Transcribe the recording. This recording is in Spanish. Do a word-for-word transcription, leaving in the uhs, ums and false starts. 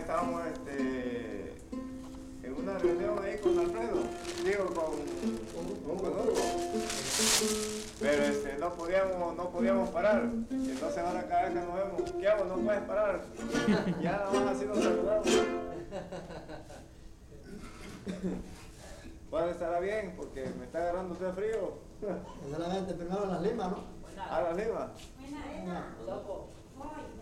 estábamos este, en una reunión ahí con Alfredo, digo, con, con Hugo. Pero este, no, podíamos, no podíamos parar. Y entonces ahora cada vez que nos vemos, ¿qué hago? No puedes parar. Ya nada más así nos saludamos. Bueno, estará bien porque me está agarrando usted frío. Solamente primero las limas, ¿no? ¿A las limas? Buena arena.